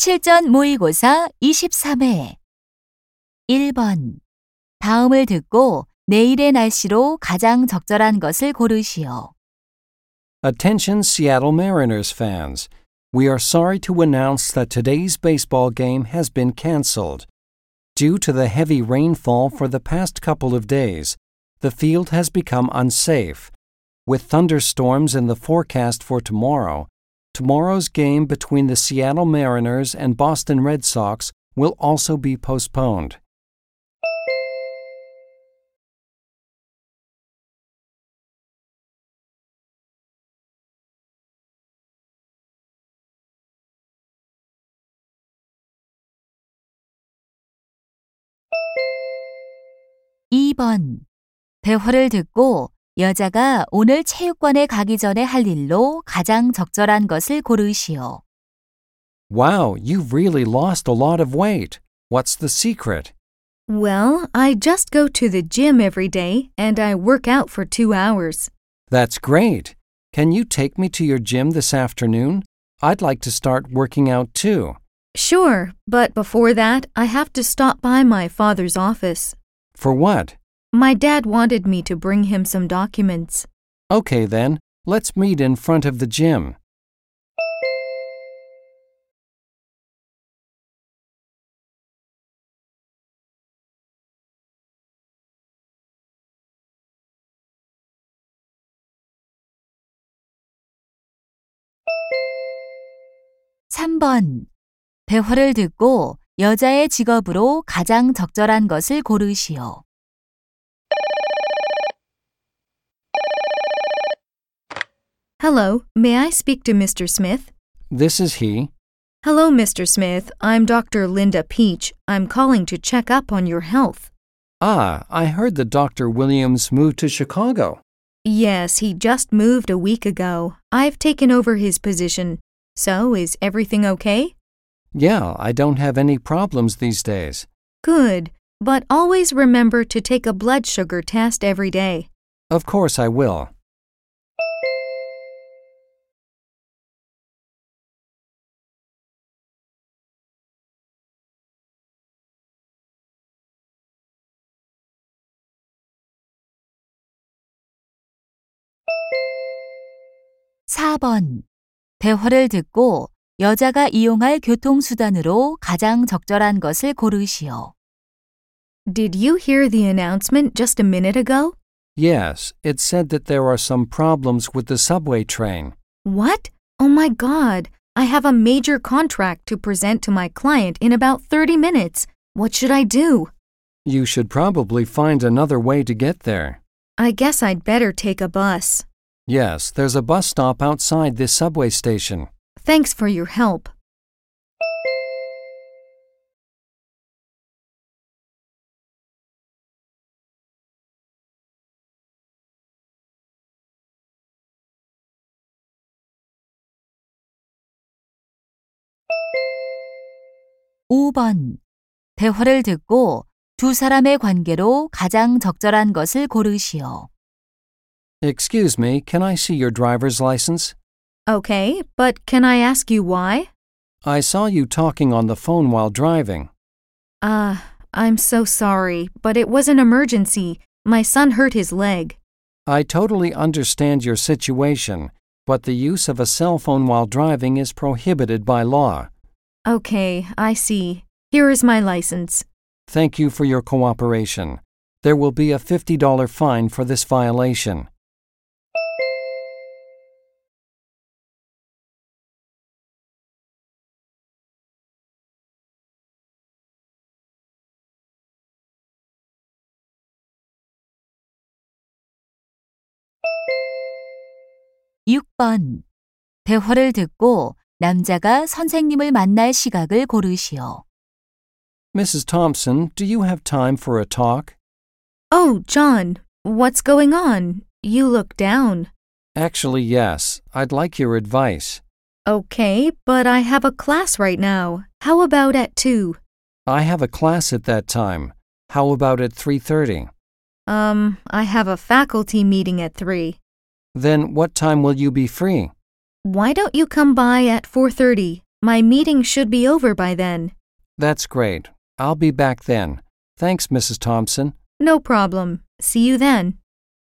실전 모의고사 23회 1번 다음을 듣고 내일의 날씨로 가장 적절한 것을 고르시오. Attention Seattle Mariners fans. We are sorry to announce that today's baseball game has been canceled. Due to the heavy rainfall for the past couple of days, the field has become unsafe. With thunderstorms in the forecast for tomorrow, tomorrow's game between the Seattle Mariners and Boston Red Sox will also be postponed. (2번) 대화를 듣고 여자가 오늘 체육관에 가기 전에 할 일로 가장 적절한 것을 고르시오. Wow, you've really lost a lot of weight. What's the secret? Well, I just go to the gym every day and I work out for 2 hours. That's great. Can you take me to your gym this afternoon? I'd like to start working out too. Sure, but before that, I have to stop by my father's office. For what? My dad wanted me to bring him some documents. Okay then, let's meet in front of the gym. (3번) 대화를 듣고 여자의 직업으로 가장 적절한 것을 고르시오. Hello, may I speak to Mr. Smith? This is he. Hello, Mr. Smith. I'm Dr. Linda Peach. I'm calling to check up on your health. Ah, I heard that Dr. Williams moved to Chicago. Yes, he just moved a week ago. I've taken over his position. So, is everything okay? Yeah, I don't have any problems these days. Good, but always remember to take a blood sugar test every day. Of course I will. (4번) 대화를 듣고 여자가 이용할 교통수단으로 가장 적절한 것을 고르시오. Did you hear the announcement just a minute ago? Yes, it said that there are some problems with the subway train. What? Oh my God. I have a major contract to present to my client in about 30 minutes. What should I do? You should probably find another way to get there. I guess I'd better take a bus. Yes, there's a bus stop outside this subway station. Thanks for your help. (5번) 대화를 듣고 두 사람의 관계로 가장 적절한 것을 고르시오. Excuse me, can I see your driver's license? Okay, but can I ask you why? I saw you talking on the phone while driving. I'm so sorry, but it was an emergency. My son hurt his leg. I totally understand your situation, but the use of a cell phone while driving is prohibited by law. Okay, I see. Here is my license. Thank you for your cooperation. There will be a $50 fine for this violation. (6번) 대화를 듣고 남자가 선생님을 만날 시각을 고르시오. Mrs. Thompson, do you have time for a talk? Oh, John, what's going on? You look down. Actually, yes. I'd like your advice. Okay, but I have a class right now. How about at 2? I have a class at that time. How about at 3:30? I have a faculty meeting at 3. Then what time will you be free? Why don't you come by at 4:30? My meeting should be over by then. That's great. I'll be back then. Thanks, Mrs. Thompson. No problem. See you then.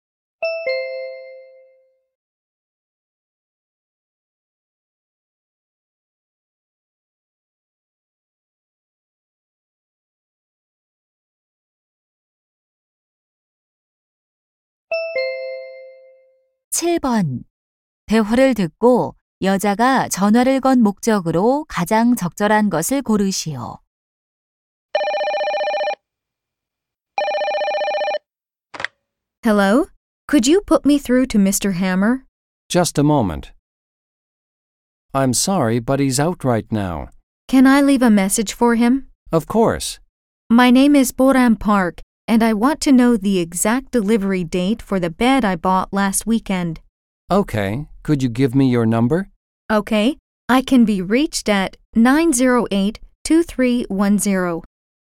(7번) 대화를 듣고 여자가 전화를 건 목적으로 가장 적절한 것을 고르시오. Hello? Could you put me through to Mr. Hammer? Just a moment. I'm sorry, but he's out right now. Can I leave a message for him? Of course. My name is Boram Park, and I want to know the exact delivery date for the bed I bought last weekend. Okay. Could you give me your number? Okay, I can be reached at 908-2310.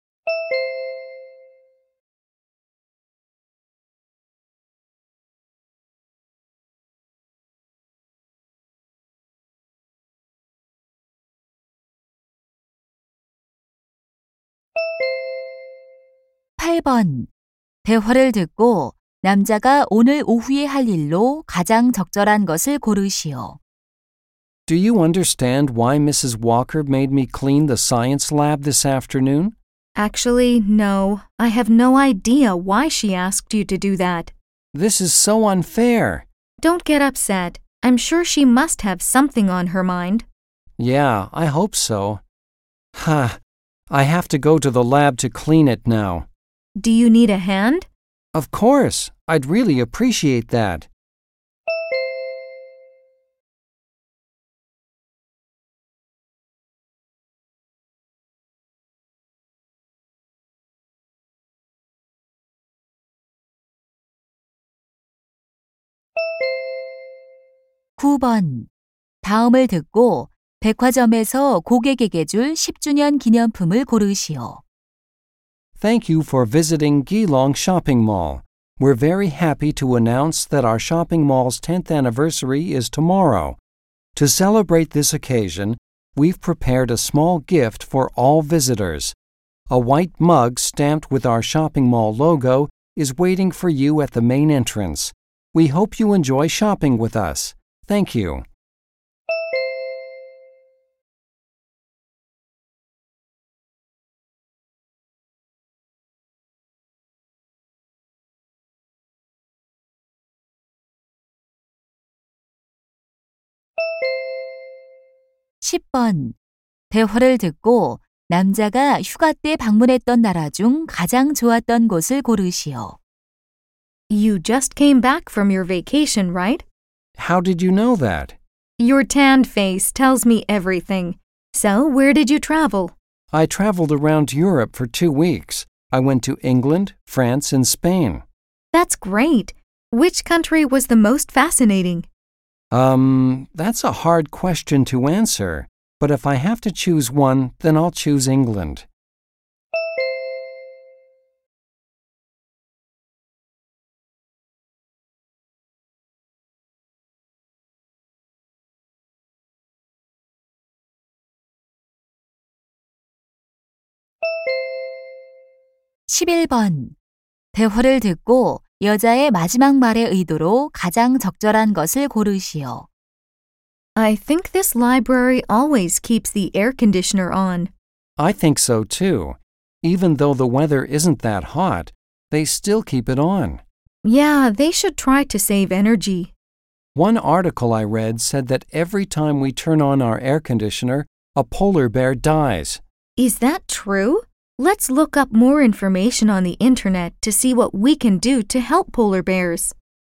(8번) 대화를 듣고 남자가 오늘 오후에 할 일로 가장 적절한 것을 고르시오. Do you understand why Mrs. Walker made me clean the science lab this afternoon? Actually, no. I have no idea why she asked you to do that. This is so unfair. Don't get upset. I'm sure she must have something on her mind. Yeah, I hope so. Ha! I have to go to the lab to clean it now. Do you need a hand? Of course. I'd really appreciate that. (9번) 다음을 듣고 백화점에서 고객에게 줄 10주년 기념품을 고르시오. Thank you for visiting Geelong Shopping Mall. We're very happy to announce that our shopping mall's 10th anniversary is tomorrow. To celebrate this occasion, we've prepared a small gift for all visitors. A white mug stamped with our shopping mall logo is waiting for you at the main entrance. We hope you enjoy shopping with us. Thank you. (10번) 대화를 듣고 남자가 휴가 때 방문했던 나라 중 가장 좋았던 곳을 고르시오. You just came back from your vacation, right? How did you know that? Your tanned face tells me everything. So, where did you travel? I traveled around Europe for 2 weeks. I went to England, France, and Spain. That's great. Which country was the most fascinating? That's a hard question to answer. But if I have to choose one, then I'll choose England. (11번) 대화를 듣고 여자의 마지막 말의 의도로 가장 적절한 것을 고르시오. I think this library always keeps the air conditioner on. I think so too. Even though the weather isn't that hot, they still keep it on. Yeah, they should try to save energy. One article I read said that every time we turn on our air conditioner, a polar bear dies. Is that true? Let's look up more information on the internet to see what we can do to help polar bears.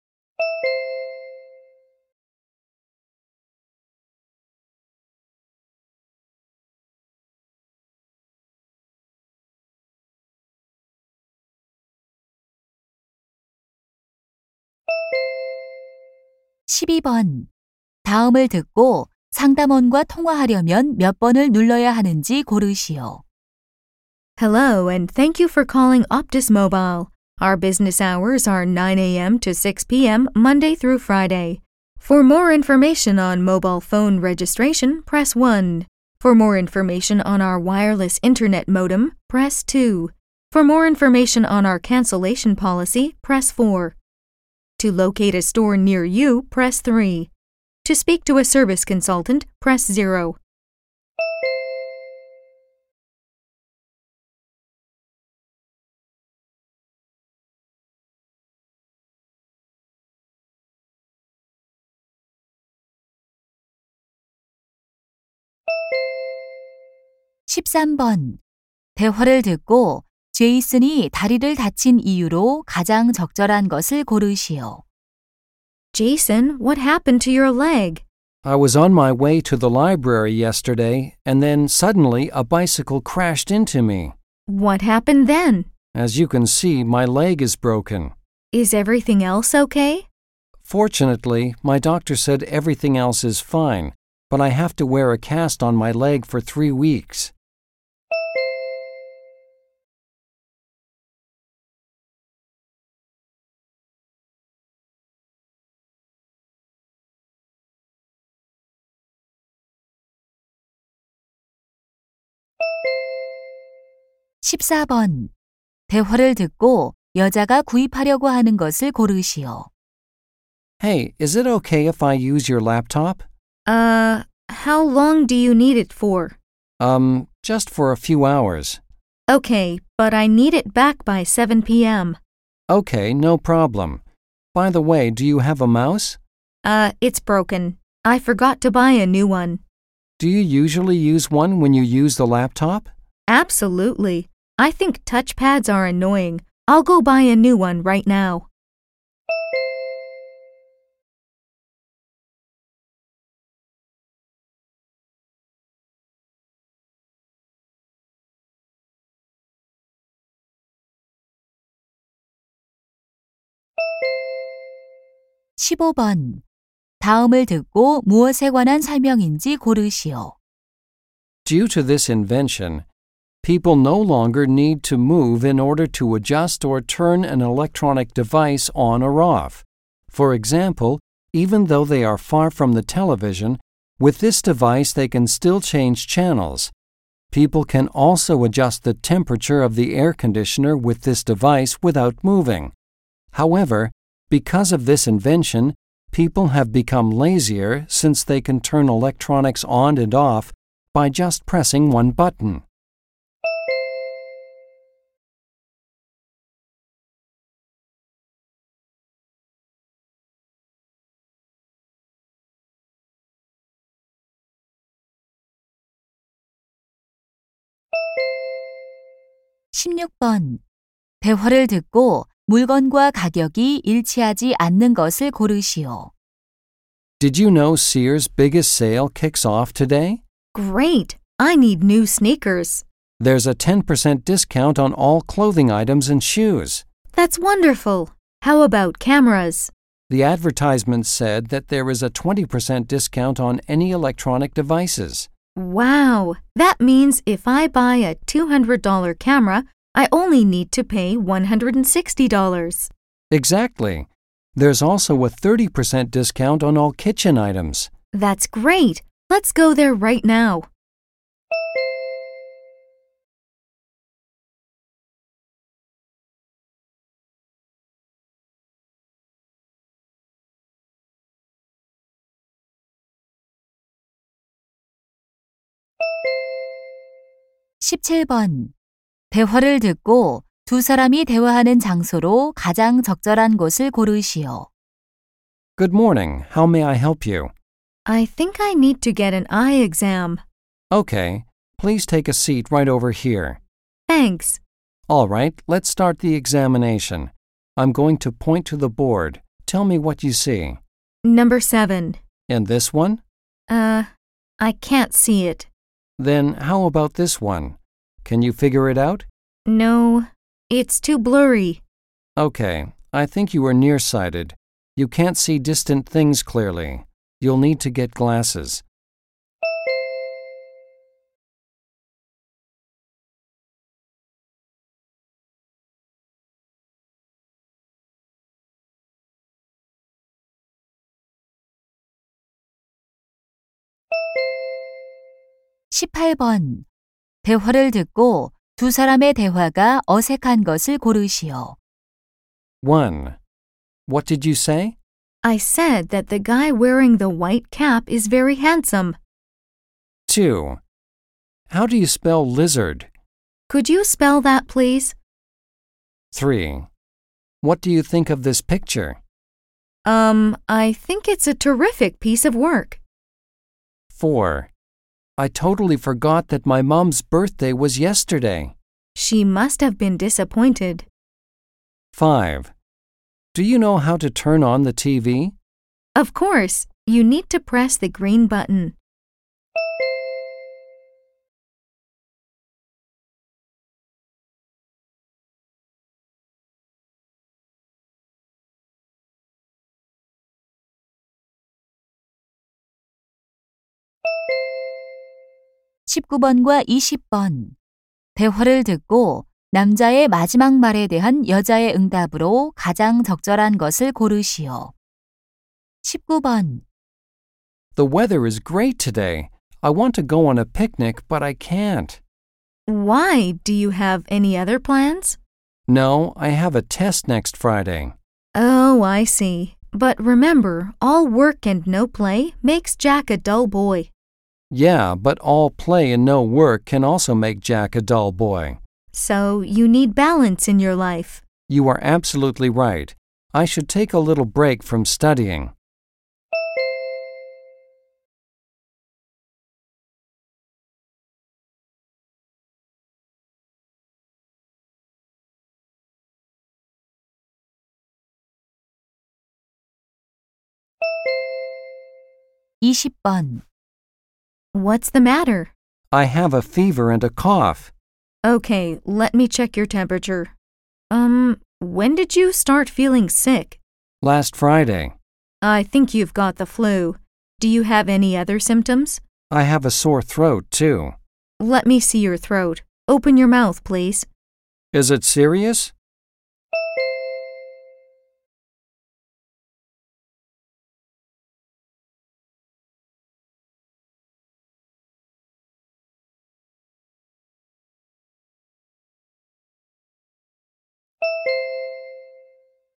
(12번) 다음을 듣고 상담원과 통화하려면 몇 번을 눌러야 하는지 고르시오. Hello, and thank you for calling Optus Mobile. Our business hours are 9 a.m. to 6 p.m. Monday through Friday. For more information on mobile phone registration, press 1. For more information on our wireless internet modem, press 2. For more information on our cancellation policy, press 4. To locate a store near you, press 3. To speak to a service consultant, press 0. (13번) 대화를 듣고 제이슨이 다리를 다친 이유로 가장 적절한 것을 고르시오. Jason, what happened to your leg? I was on my way to the library yesterday, and then suddenly a bicycle crashed into me. What happened then? As you can see, my leg is broken. Is everything else okay? Fortunately, my doctor said everything else is fine, but I have to wear a cast on my leg for 3 weeks. (14번) 대화를 듣고 여자가 구입하려고 하는 것을 고르시오. Hey, is it okay if I use your laptop? How long do you need it for? Just for a few hours. Okay, but I need it back by 7 p.m. Okay, no problem. By the way, do you have a mouse? It's broken. I forgot to buy a new one. Do you usually use one when you use the laptop? Absolutely. I think touchpads are annoying. I'll go buy a new one right now. (15번) 다음을 듣고 무엇에 관한 설명인지 고르시오. Due to this invention, people no longer need to move in order to adjust or turn an electronic device on or off. For example, even though they are far from the television, with this device they can still change channels. People can also adjust the temperature of the air conditioner with this device without moving. However, because of this invention, people have become lazier since they can turn electronics on and off by just pressing one button. (16번) 대화를 듣고 물건과 가격이 일치하지 않는 것을 고르시오. Did you know Sears' biggest sale kicks off today? Great! I need new sneakers. There's a 10% discount on all clothing items and shoes. That's wonderful. How about cameras? The advertisement said that there is a 20% discount on any electronic devices. Wow! That means if I buy a $200 camera, I only need to pay $160. Exactly. There's also a 30% discount on all kitchen items. That's great. Let's go there right now. (17번) 대화를 듣고 두 사람이 대화하는 장소로 가장 적절한 곳을 고르시오. Good morning. How may I help you? I think I need to get an eye exam. Okay. Please take a seat right over here. Thanks. All right, let's start the examination. I'm going to point to the board. Tell me what you see. Number 7. And this one? I can't see it. Then how about this one? Can you figure it out? No, it's too blurry. Okay, I think you are nearsighted. You can't see distant things clearly. You'll need to get glasses. 18번. 대화를 듣고 두 사람의 대화가 어색한 것을 고르시오. 1. What did you say? I said that the guy wearing the white cap is very handsome. 2. How do you spell lizard? Could you spell that, please? 3. What do you think of this picture? I think it's a terrific piece of work. 4. I totally forgot that my mom's birthday was yesterday. She must have been disappointed. 5. Do you know how to turn on the TV? Of course, you need to press the green button. (19번과 20번) 대화를 듣고 남자의 마지막 말에 대한 여자의 응답으로 가장 적절한 것을 고르시오. 19번. The weather is great today. I want to go on a picnic, but I can't. Why? Do you have any other plans? No, I have a test next Friday. Oh, I see. But remember, all work and no play makes Jack a dull boy. Yeah, but all play and no work can also make Jack a dull boy. So you need balance in your life. You are absolutely right. I should take a little break from studying. (20번) What's the matter? I have a fever and a cough. Okay, let me check your temperature. When did you start feeling sick? Last Friday. I think you've got the flu. Do you have any other symptoms? I have a sore throat, too. Let me see your throat. Open your mouth, please. Is it serious?